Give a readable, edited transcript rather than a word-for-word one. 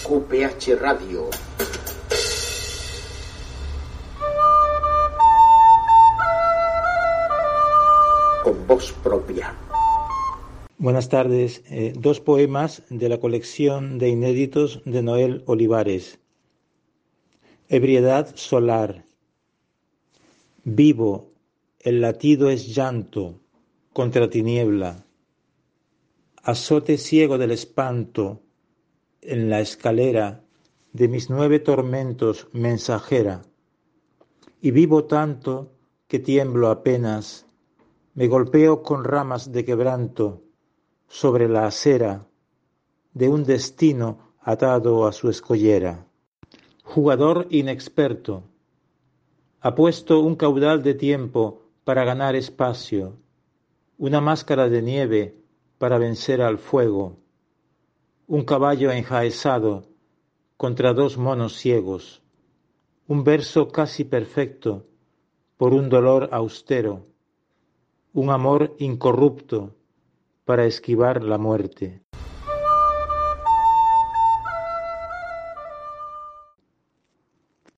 QPH Radio. Con voz propia. Buenas tardes. Dos poemas de la colección de inéditos de Noel Olivares. Ebriedad solar. Vivo, el latido es llanto contra tiniebla. Azote ciego del espanto en la escalera de mis 9 tormentos mensajera. Y vivo tanto que tiemblo apenas, me golpeo con ramas de quebranto sobre la acera de un destino atado a su escollera. Jugador inexperto, apuesto un caudal de tiempo para ganar espacio, una máscara de nieve para vencer al fuego, un caballo enjaezado contra 2 monos ciegos, un verso casi perfecto por un dolor austero, un amor incorrupto para esquivar la muerte.